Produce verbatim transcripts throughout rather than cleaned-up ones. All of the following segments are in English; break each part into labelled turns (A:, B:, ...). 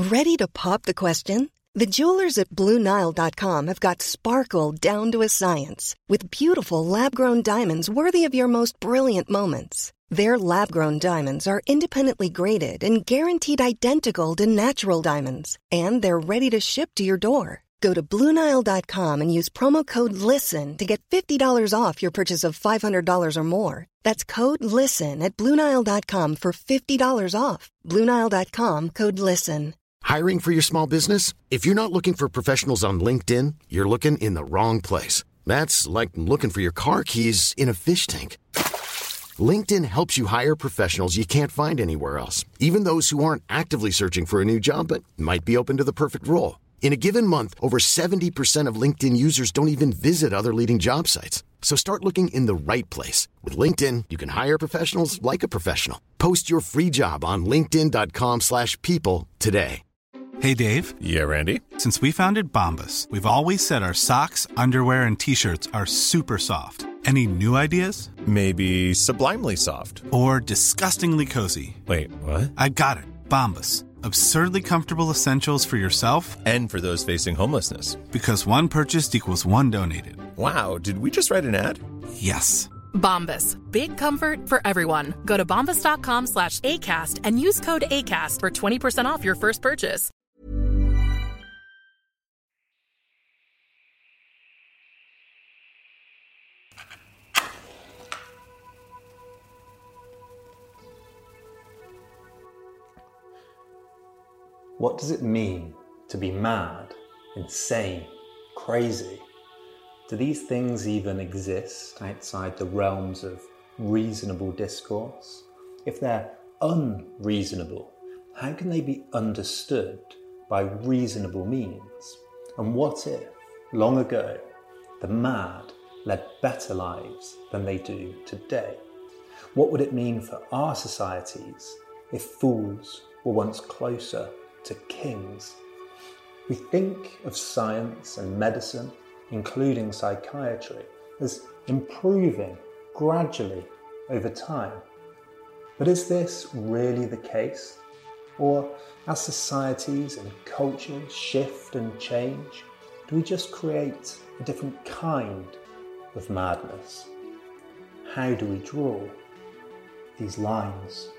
A: Ready to pop the question? The jewelers at Blue Nile dot com have got sparkle down to a science with beautiful lab-grown diamonds worthy of your most brilliant moments. Their lab-grown diamonds are independently graded and guaranteed identical to natural diamonds, and they're ready to ship to your door. Go to Blue Nile dot com and use promo code LISTEN to get fifty dollars off your purchase of five hundred dollars or more. That's code LISTEN at Blue Nile dot com for fifty dollars off. Blue Nile dot com, code LISTEN.
B: Hiring for your small business? If you're not looking for professionals on LinkedIn, you're looking in the wrong place. That's like looking for your car keys in a fish tank. LinkedIn helps you hire professionals you can't find anywhere else, even those who aren't actively searching for a new job but might be open to the perfect role. In a given month, over seventy percent of LinkedIn users don't even visit other leading job sites. So start looking in the right place. With LinkedIn, you can hire professionals like a professional. Post your free job on linkedin dot com slash people today.
C: Hey, Dave.
D: Yeah, Randy.
C: Since we founded Bombas, we've always said our socks, underwear, and T-shirts are super soft. Any new ideas?
D: Maybe sublimely soft.
C: Or disgustingly cozy.
D: Wait, what?
C: I got it. Bombas. Absurdly comfortable essentials for yourself
D: and for those facing homelessness.
C: Because one purchased equals one donated.
D: Wow, did we just write an ad?
C: Yes.
E: Bombas. Big comfort for everyone. Go to bombas dot com slash ACAST and use code ACAST for twenty percent off your first purchase.
F: What does it mean to be mad, insane, crazy? Do these things even exist outside the realms of reasonable discourse? If they're unreasonable, how can they be understood by reasonable means? And what if, long ago, the mad led better lives than they do today? What would it mean for our societies if fools were once closer to kings? We think of science and medicine, including psychiatry, as improving gradually over time. But is this really the case? Or as societies and cultures shift and change, do we just create a different kind of madness? How do we draw these lines?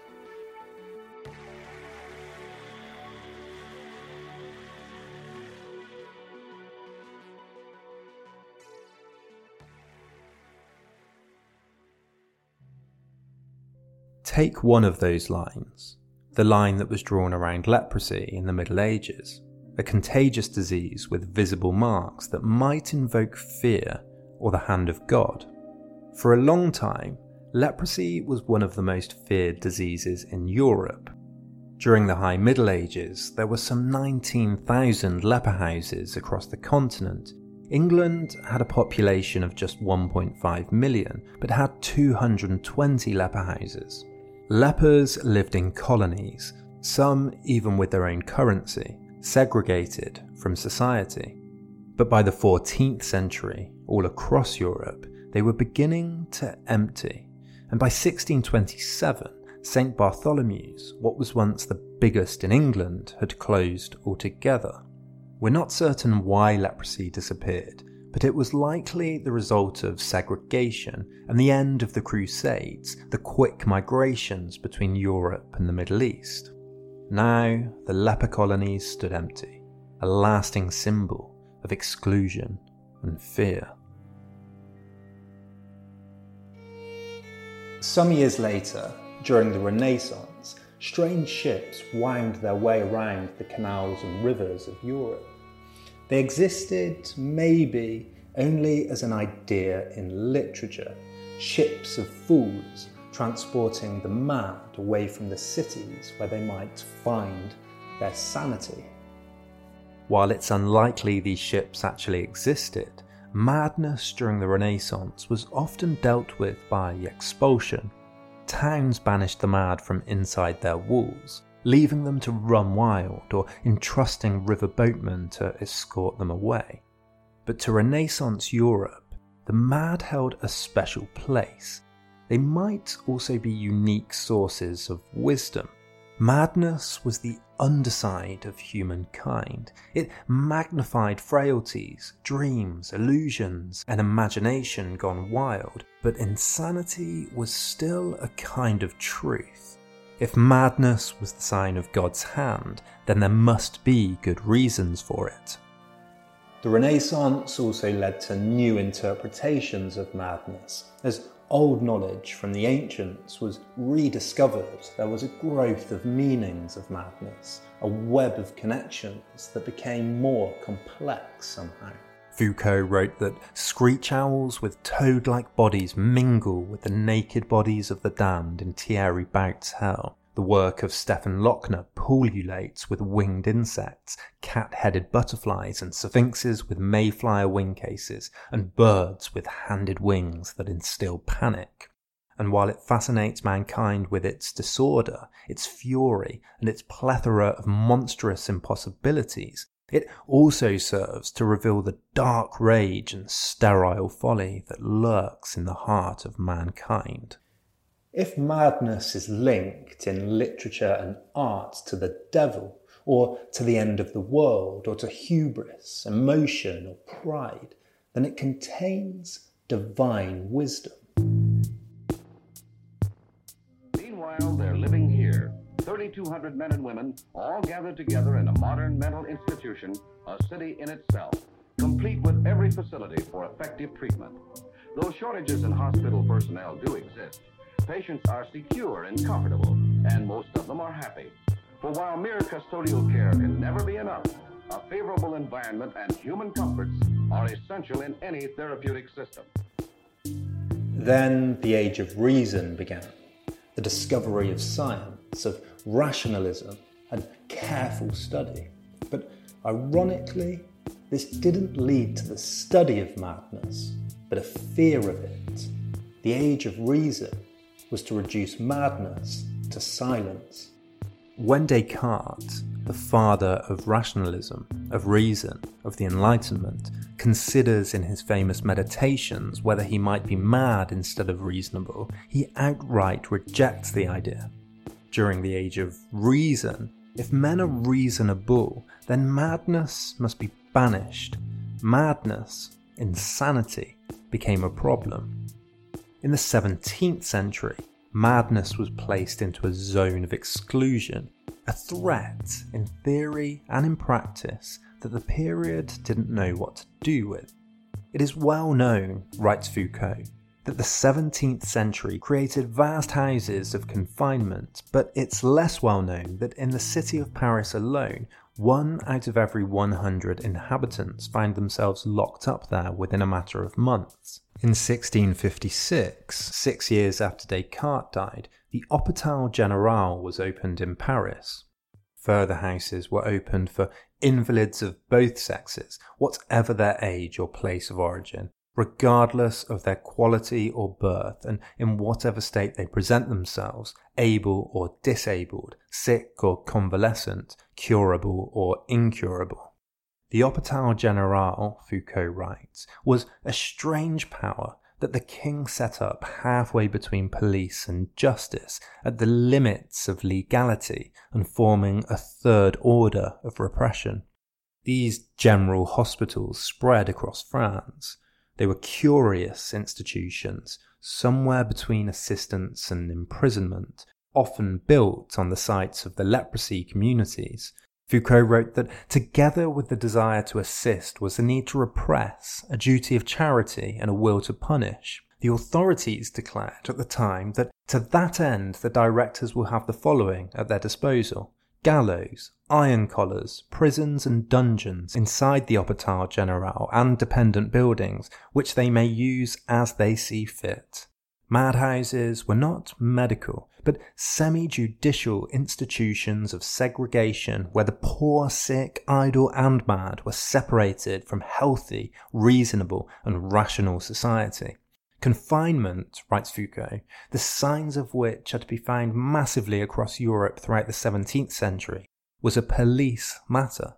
G: Take one of those lines, the line that was drawn around leprosy in the Middle Ages, a contagious disease with visible marks that might invoke fear or the hand of God. For a long time, leprosy was one of the most feared diseases in Europe. During the High Middle Ages, there were some nineteen thousand leper houses across the continent. England had a population of just one point five million, but had two hundred twenty leper houses. Lepers lived in colonies, some even with their own currency, segregated from society. But by the fourteenth century, all across Europe, they were beginning to empty. And by sixteen twenty-seven, Saint Bartholomew's, what was once the biggest in England, had closed altogether. We're not certain why leprosy disappeared, but it was likely the result of segregation and the end of the Crusades, the quick migrations between Europe and the Middle East. Now, the leper colonies stood empty, a lasting symbol of exclusion and fear.
F: Some years later, during the Renaissance, strange ships wound their way around the canals and rivers of Europe. They existed, maybe, only as an idea in literature, ships of fools transporting the mad away from the cities where they might find their sanity.
G: While it's unlikely these ships actually existed, madness during the Renaissance was often dealt with by expulsion. Towns banished the mad from inside their walls, leaving them to run wild or entrusting river boatmen to escort them away. But to Renaissance Europe, the mad held a special place. They might also be unique sources of wisdom, Madness was the underside of humankind. It magnified frailties, dreams, illusions, and imagination gone wild, but insanity was still a kind of truth. If madness was the sign of God's hand, then there must be good reasons for it.
F: The Renaissance also led to new interpretations of madness. As old knowledge from the ancients was rediscovered, there was a growth of meanings of madness, a web of connections that became more complex somehow.
G: Foucault wrote that screech owls with toad-like bodies mingle with the naked bodies of the damned in Thierry Baut's hell. The work of Stephan Lochner pullulates with winged insects, cat-headed butterflies and sphinxes with mayflower wing cases, and birds with handed wings that instill panic. And while it fascinates mankind with its disorder, its fury, and its plethora of monstrous impossibilities, it also serves to reveal the dark rage and sterile folly that lurks in the heart of mankind.
F: If madness is linked in literature and art to the devil, or to the end of the world, or to hubris, emotion, or pride, then it contains divine wisdom.
H: Meanwhile, they're living here, thirty-two hundred men and women, all gathered together in a modern mental institution, a city in itself, complete with every facility for effective treatment. Though shortages in hospital personnel do exist, patients are secure and comfortable, and most of them are happy. For while mere custodial care can never be enough, a favorable environment and human comforts are essential in any therapeutic system.
F: Then the age of reason began, the discovery of science, of rationalism, and careful study. But ironically, this didn't lead to the study of madness, but a fear of it. The age of reason was to reduce madness to silence.
G: When Descartes, the father of rationalism, of reason, of the Enlightenment, considers in his famous Meditations whether he might be mad instead of reasonable, he outright rejects the idea. During the age of reason, if men are reasonable, then madness must be banished. Madness, insanity, became a problem. In the seventeenth century, madness was placed into a zone of exclusion, a threat in theory and in practice that the period didn't know what to do with. It is well known, writes Foucault, that the seventeenth century created vast houses of confinement, but it's less well known that in the city of Paris alone, one out of every one hundred inhabitants find themselves locked up there within a matter of months. In sixteen fifty-six, six years after Descartes died, the Hôpital Général was opened in Paris. Further houses were opened for invalids of both sexes, whatever their age or place of origin, regardless of their quality or birth, and in whatever state they present themselves, able or disabled, sick or convalescent, curable or incurable. The Hôpital Général, Foucault writes, was a strange power that the king set up halfway between police and justice, at the limits of legality and forming a third order of repression. These general hospitals spread across France. They were curious institutions, somewhere between assistance and imprisonment, often built on the sites of the leprosy communities. Foucault wrote that together with the desire to assist was the need to repress, a duty of charity and a will to punish. The authorities declared at the time that to that end the directors will have the following at their disposal: gallows, iron collars, prisons and dungeons inside the Hôpital Général and dependent buildings, which they may use as they see fit. Madhouses were not medical, but semi-judicial institutions of segregation where the poor, sick, idle and mad were separated from healthy, reasonable and rational society. Confinement, writes Foucault, the signs of which are to be found massively across Europe throughout the seventeenth century, was a police matter.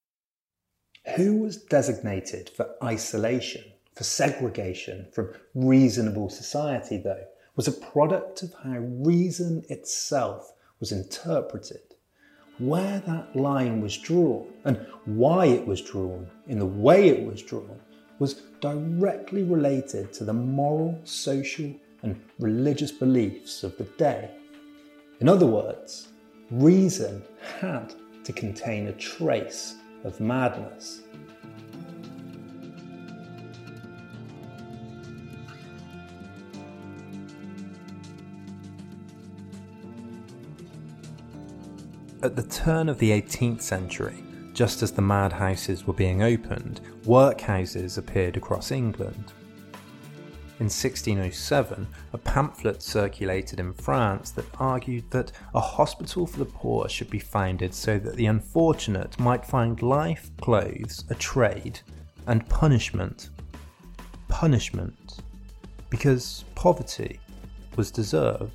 F: Who was designated for isolation, for segregation from reasonable society, though, was a product of how reason itself was interpreted, where that line was drawn, and why it was drawn in the way it was drawn, was directly related to the moral, social, and religious beliefs of the day. In other words, reason had to contain a trace of madness.
G: At the turn of the eighteenth century, just as the madhouses were being opened, workhouses appeared across England. In sixteen oh seven, a pamphlet circulated in France that argued that a hospital for the poor should be founded so that the unfortunate might find life, clothes, a trade, and punishment. Punishment. Because poverty was deserved.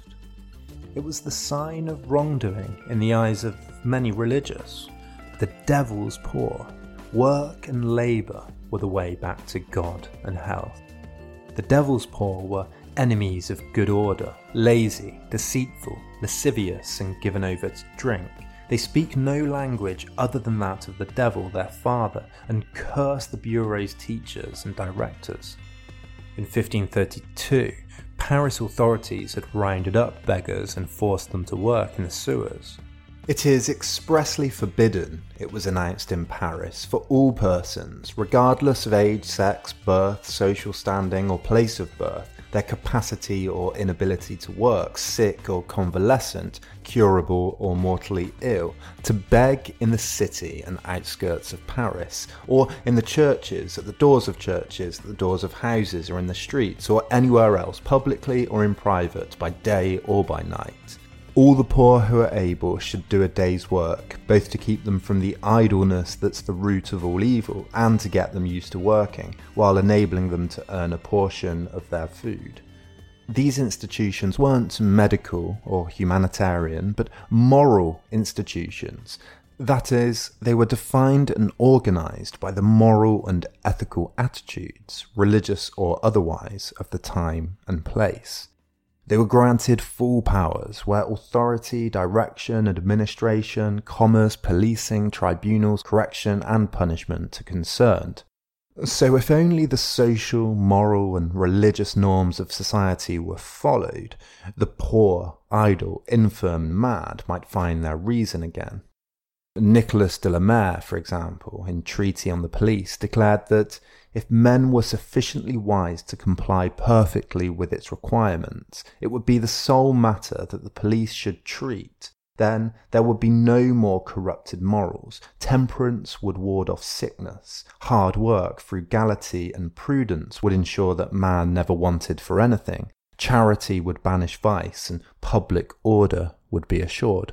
G: It was the sign of wrongdoing in the eyes of many religious. The devil's poor. Work and labour were the way back to God and health. The devil's poor were enemies of good order, lazy, deceitful, lascivious, and given over to drink. They speak no language other than that of the devil, their father, and curse the bureau's teachers and directors. In fifteen thirty-two, Paris authorities had rounded up beggars and forced them to work in the sewers.
I: It is expressly forbidden, it was announced in Paris, for all persons, regardless of age, sex, birth, social standing or place of birth, their capacity or inability to work, sick or convalescent, curable or mortally ill, to beg in the city and outskirts of Paris, or in the churches, at the doors of churches, at the doors of houses or in the streets, or anywhere else, publicly or in private, by day or by night. All the poor who are able should do a day's work, both to keep them from the idleness that's the root of all evil, and to get them used to working, while enabling them to earn a portion of their food. These institutions weren't medical or humanitarian, but moral institutions. That is, they were defined and organised by the moral and ethical attitudes, religious or otherwise, of the time and place. They were granted full powers where authority, direction, administration, commerce, policing, tribunals, correction and punishment are concerned. So if only the social, moral and religious norms of society were followed, the poor, idle, infirm and mad might find their reason again. Nicolas de la Mare, for example, in Treaty on the Police, declared that if men were sufficiently wise to comply perfectly with its requirements, it would be the sole matter that the police should treat. Then there would be no more corrupted morals. Temperance would ward off sickness. Hard work, frugality and prudence would ensure that man never wanted for anything. Charity would banish vice and public order would be assured.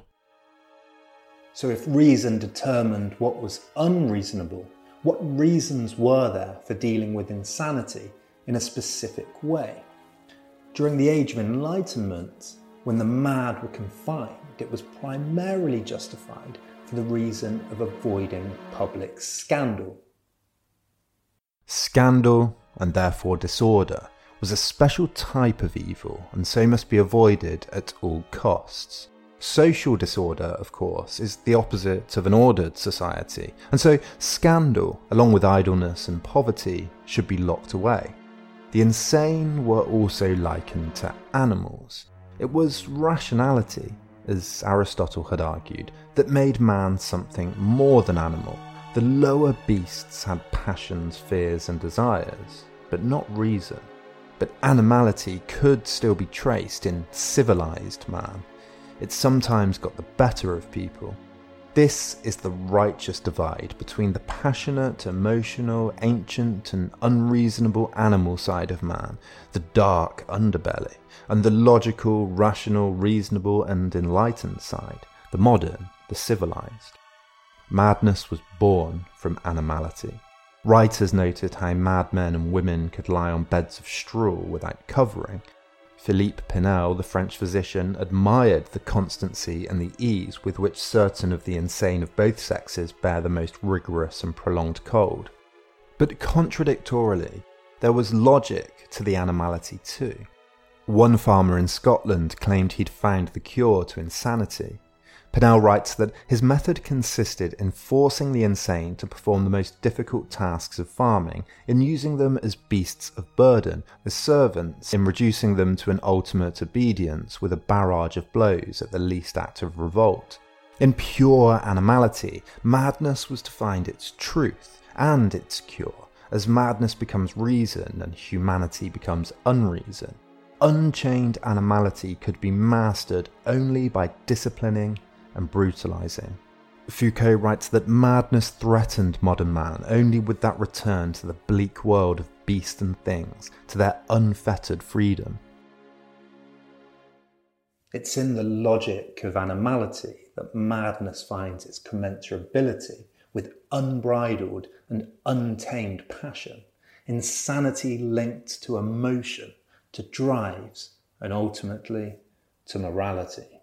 F: So if reason determined what was unreasonable, what reasons were there for dealing with insanity in a specific way? During the Age of Enlightenment, when the mad were confined, it was primarily justified for the reason of avoiding public scandal.
I: Scandal, and therefore disorder, was a special type of evil and so must be avoided at all costs. Social disorder, of course, is the opposite of an ordered society, and so scandal, along with idleness and poverty, should be locked away. The insane were also likened to animals. It was rationality, as Aristotle had argued, that made man something more than animal. The lower beasts had passions, fears and desires, but not reason. But animality could still be traced in civilized man. It sometimes got the better of people. This is the righteous divide between the passionate, emotional, ancient and unreasonable animal side of man, the dark underbelly, and the logical, rational, reasonable and enlightened side, the modern, the civilized. Madness was born from animality. Writers noted how madmen and women could lie on beds of straw without covering. Philippe Pinel, the French physician, admired the constancy and the ease with which certain of the insane of both sexes bear the most rigorous and prolonged cold. But contradictorily, there was logic to the animality too. One farmer in Scotland claimed he'd found the cure to insanity. Pennell writes that his method consisted in forcing the insane to perform the most difficult tasks of farming, in using them as beasts of burden, as servants, in reducing them to an ultimate obedience with a barrage of blows at the least act of revolt. In pure animality, madness was to find its truth and its cure, as madness becomes reason and humanity becomes unreason. Unchained animality could be mastered only by disciplining and brutalizing. Foucault writes that madness threatened modern man only with that return to the bleak world of beast and things, to their unfettered freedom.
F: It's in the logic of animality that madness finds its commensurability with unbridled and untamed passion, insanity linked to emotion, to drives, and ultimately to morality.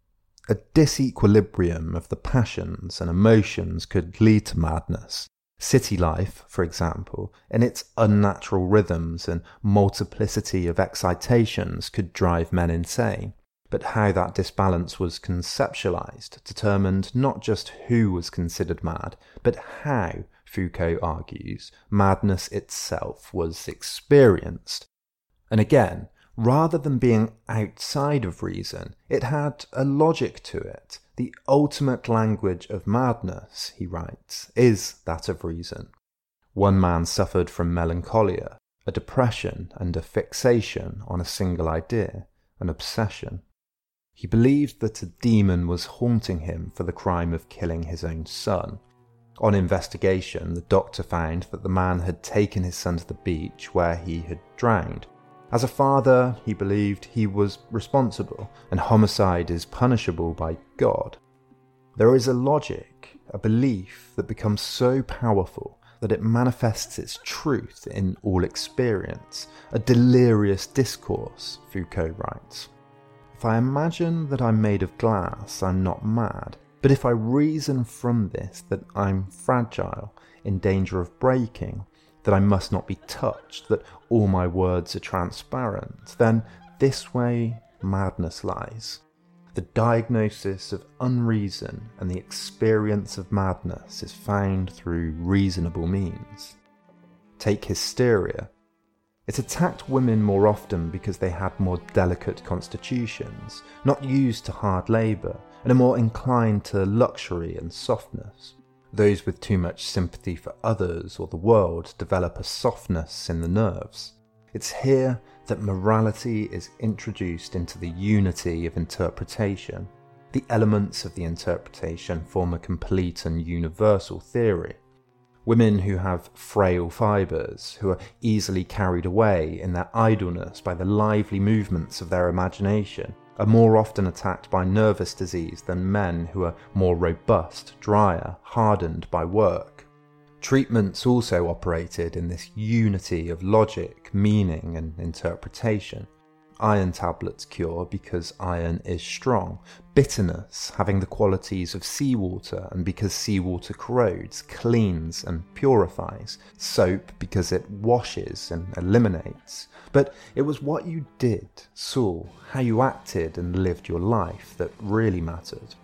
I: A disequilibrium of the passions and emotions could lead to madness. City life, for example, in its unnatural rhythms and multiplicity of excitations could drive men insane. But how that disbalance was conceptualized determined not just who was considered mad, but how, Foucault argues, madness itself was experienced. And again, rather than being outside of reason, it had a logic to it. The ultimate language of madness, he writes, is that of reason. One man suffered from melancholia, a depression and a fixation on a single idea, an obsession. He believed that a demon was haunting him for the crime of killing his own son. On investigation, the doctor found that the man had taken his son to the beach where he had drowned. As a father, he believed he was responsible, and homicide is punishable by God. There is a logic, a belief that becomes so powerful that it manifests its truth in all experience, a delirious discourse, Foucault writes. If I imagine that I'm made of glass, I'm not mad, but if I reason from this that I'm fragile, in danger of breaking, that I must not be touched, that all my words are transparent, then this way madness lies. The diagnosis of unreason and the experience of madness is found through reasonable means. Take hysteria. It attacked women more often because they had more delicate constitutions, not used to hard labour, and are more inclined to luxury and softness. Those with too much sympathy for others or the world develop a softness in the nerves. It's here that morality is introduced into the unity of interpretation. The elements of the interpretation form a complete and universal theory. Women who have frail fibres, who are easily carried away in their idleness by the lively movements of their imagination, are more often attacked by nervous disease than men who are more robust, drier, hardened by work. Treatments also operated in this unity of logic, meaning and interpretation. Iron tablets cure because iron is strong. Bitterness having the qualities of seawater and because seawater corrodes, cleans and purifies. Soap because it washes and eliminates. But it was what you did, saw, how you acted and lived your life that really mattered.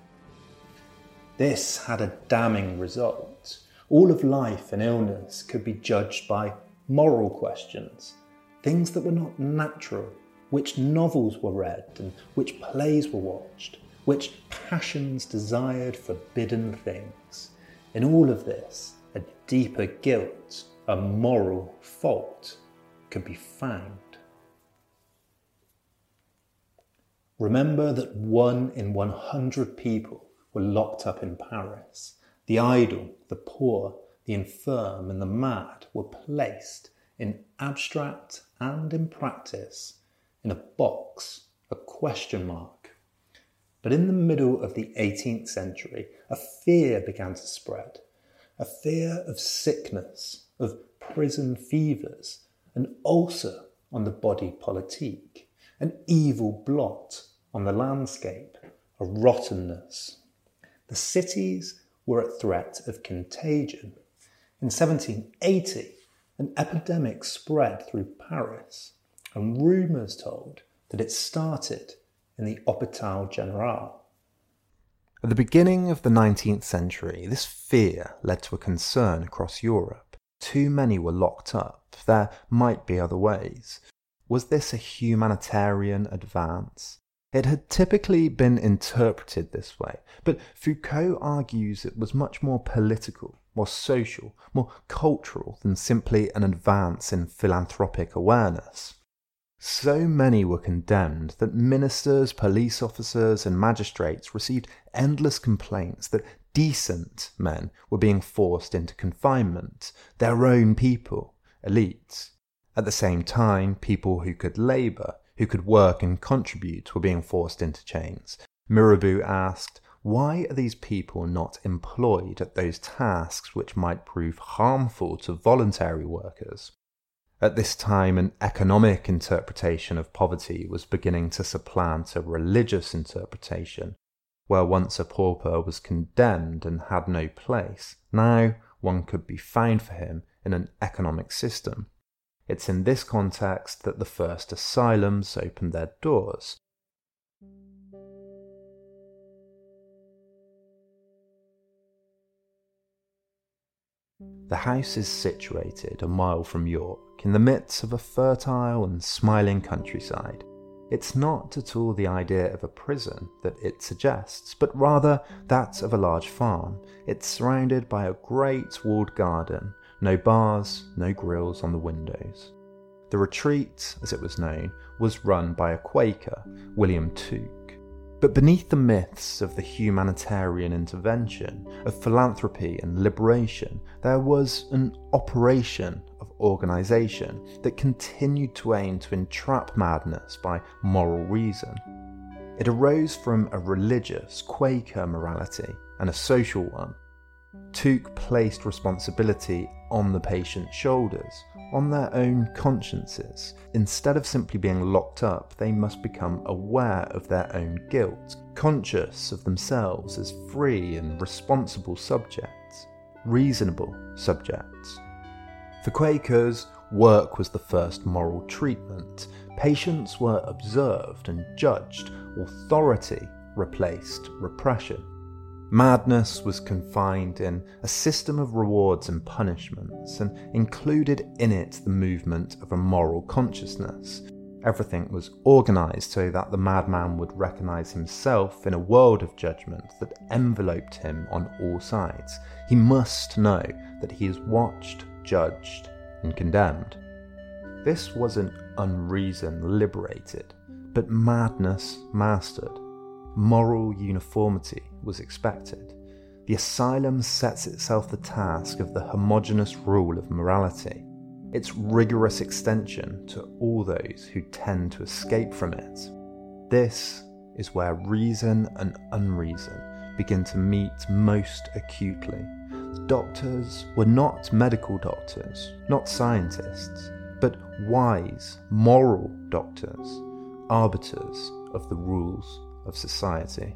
F: This had a damning result. All of life and illness could be judged by moral questions, things that were not natural. Which novels were read and which plays were watched, which passions desired forbidden things. In all of this, a deeper guilt, a moral fault, could be found. Remember that one in one hundred people were locked up in Paris. The idle, the poor, the infirm and the mad were placed in abstract and in practice in a box, a question mark. But in the middle of the eighteenth century, a fear began to spread, a fear of sickness, of prison fevers, an ulcer on the body politique, an evil blot on the landscape, a rottenness. The cities were at threat of contagion. In seventeen eighty, an epidemic spread through Paris, and rumours told that it started in the Hôpital Général.
I: At the beginning of the nineteenth century, this fear led to a concern across Europe. Too many were locked up. There might be other ways. Was this a humanitarian advance? It had typically been interpreted this way, but Foucault argues it was much more political, more social, more cultural than simply an advance in philanthropic awareness. So many were condemned that ministers, police officers, and magistrates received endless complaints that decent men were being forced into confinement, their own people, elites. At the same time, people who could labour, who could work and contribute, were being forced into chains. Mirabeau asked, why are these people not employed at those tasks which might prove harmful to voluntary workers? At this time, an economic interpretation of poverty was beginning to supplant a religious interpretation. Where once a pauper was condemned and had no place, now one could be found for him in an economic system. It's in this context that the first asylums opened their doors. The house is situated a mile from York, in the midst of a fertile and smiling countryside. It's not at all the idea of a prison that it suggests, but rather that of a large farm. It's surrounded by a great walled garden, no bars, no grills on the windows. The retreat, as it was known, was run by a Quaker, William Tuke. But beneath the myths of the humanitarian intervention, of philanthropy and liberation, there was an operation of organisation that continued to aim to entrap madness by moral reason. It arose from a religious Quaker morality and a social one. Tuke placed responsibility on the patient's shoulders, on their own consciences. Instead of simply being locked up, they must become aware of their own guilt, conscious of themselves as free and responsible subjects, reasonable subjects. For Quakers, work was the first moral treatment. Patients were observed and judged. Authority replaced repression. Madness was confined in a system of rewards and punishments, and included in it the movement of a moral consciousness. Everything was organised so that the madman would recognise himself in a world of judgment that enveloped him on all sides. He must know that he is watched, judged, and condemned. This wasn't unreason liberated, but madness mastered. Moral uniformity was expected. The asylum sets itself the task of the homogeneous rule of morality, its rigorous extension to all those who tend to escape from it. This is where reason and unreason begin to meet most acutely. Doctors were not medical doctors, not scientists, but wise, moral doctors, arbiters of the rules of society.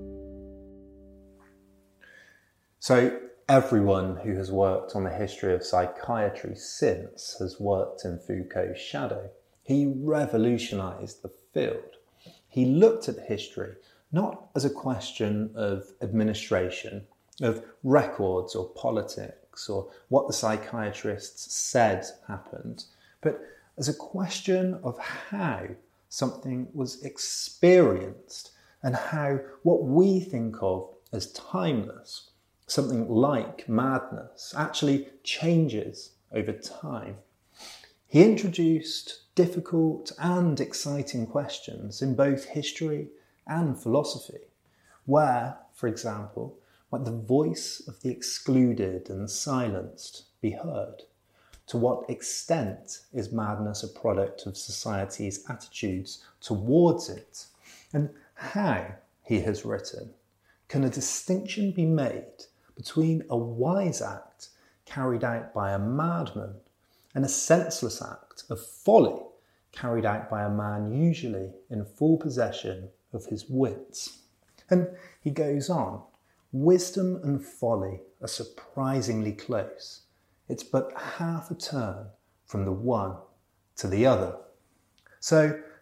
F: So everyone who has worked on the history of psychiatry since has worked in Foucault's shadow. He revolutionised the field. He looked at history not as a question of administration, of records or politics or what the psychiatrists said happened, but as a question of how something was experienced and how what we think of as timeless, something like madness, actually changes over time. He introduced difficult and exciting questions in both history and philosophy, where, for example, might the voice of the excluded and silenced be heard? To what extent is madness a product of society's attitudes towards it? And how, he has written, can a distinction be made between a wise act carried out by a madman and a senseless act of folly carried out by a man usually in full possession of his wits? And he goes on, wisdom and folly are surprisingly close. It's but half a turn from the one to the other. So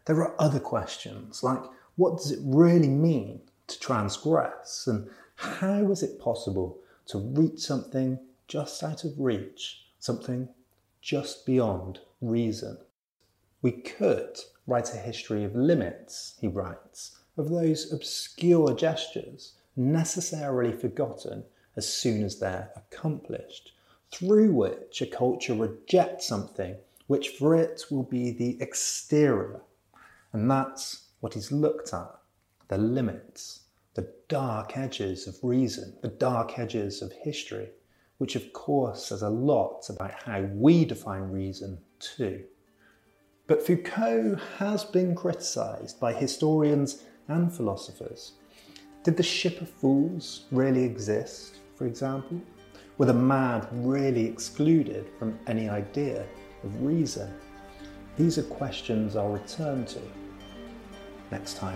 F: There are other questions, like what does it really mean to transgress, and how is it possible to reach something just out of reach, something just beyond reason? We could write a history of limits, he writes, of those obscure gestures necessarily forgotten as soon as they're accomplished, through which a culture rejects something which for it will be the exterior. And that's what he's looked at, the limits, the dark edges of reason, the dark edges of history, which of course says a lot about how we define reason too. But Foucault has been criticised by historians and philosophers. Did the ship of fools really exist, for example? Were the mad really excluded from any idea of reason? These are questions I'll return to next time.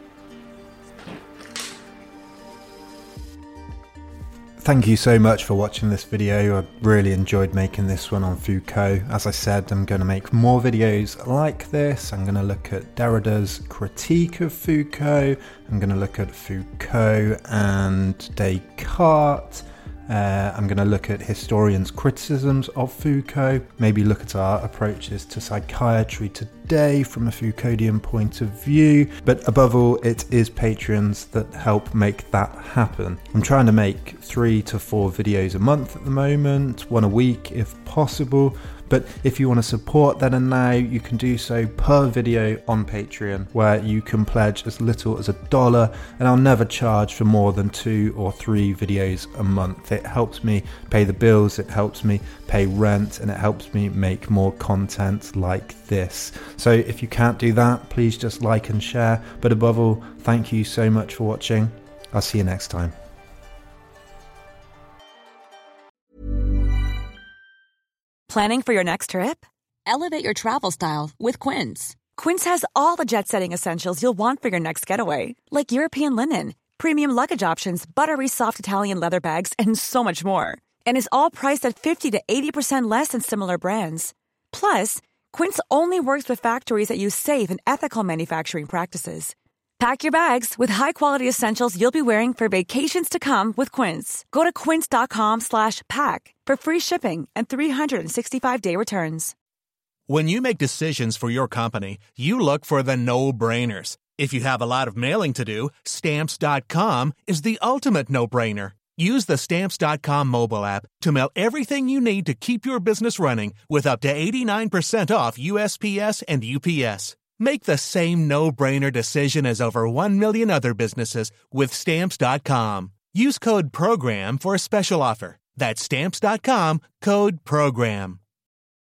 I: Thank you so much for watching this video. I really enjoyed making this one on Foucault. As I said, I'm going to make more videos like this. I'm going to look at Derrida's critique of Foucault. I'm going to look at Foucault and Descartes. Uh, I'm going to look at historians' criticisms of Foucault, maybe look at our approaches to psychiatry today from a Foucauldian point of view. But above all, it is patrons that help make that happen. I'm trying to make three to four videos a month at the moment, one a week if possible. But if you want to support Then and Now, you can do so per video on Patreon, where you can pledge as little as a dollar, and I'll never charge for more than two or three videos a month. It helps me pay the bills, it helps me pay rent, and it helps me make more content like this. So if you can't do that, please just like and share. But above all, thank you so much for watching. I'll see you next time.
J: Planning for your next trip? Elevate your travel style with Quince. Quince has all the jet-setting essentials you'll want for your next getaway, like European linen, premium luggage options, buttery soft Italian leather bags, and so much more. And is all priced at fifty to eighty percent less than similar brands. Plus, Quince only works with factories that use safe and ethical manufacturing practices. Pack your bags with high-quality essentials you'll be wearing for vacations to come with Quince. Go to quince.com slash pack for free shipping and three sixty-five day returns.
K: When you make decisions for your company, you look for the no-brainers. If you have a lot of mailing to do, Stamps dot com is the ultimate no-brainer. Use the Stamps dot com mobile app to mail everything you need to keep your business running with up to eighty-nine percent off U S P S and U P S. Make the same no-brainer decision as over one million other businesses with Stamps dot com. Use code PROGRAM for a special offer. That's Stamps dot com, code PROGRAM.